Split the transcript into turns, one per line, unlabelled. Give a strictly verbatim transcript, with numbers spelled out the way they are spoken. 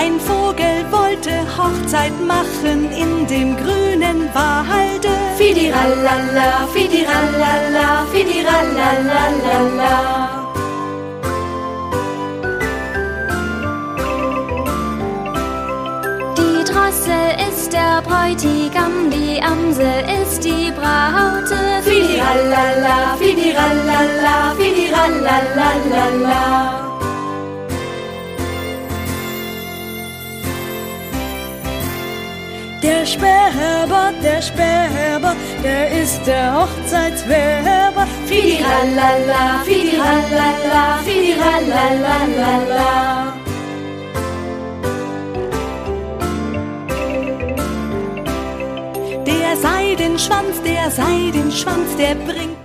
Ein Vogel wollte Hochzeit machen in dem grünen Walde.
Fidirallala, fidirallala, fidirallala. Die Drossel ist der Bräutigam, die Amsel ist die Braut. Fidirallala, fidirallala, fidirallala.
Der Sperber, der Sperber, der ist der Hochzeitswerber.
Fidirallala, fidirallala, fidirallala.
Der Seidenschwanz, der Seidenschwanz, der bringt